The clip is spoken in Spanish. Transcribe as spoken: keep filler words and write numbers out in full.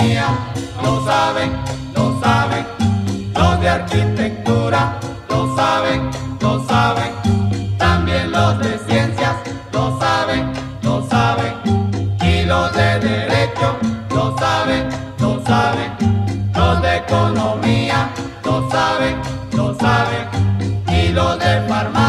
economía, lo saben, lo saben, los de arquitectura, lo saben, lo saben, también los de ciencias, lo saben, lo saben, y los de derecho, lo saben, lo saben, los de economía, lo saben, lo saben, y los de farmacia.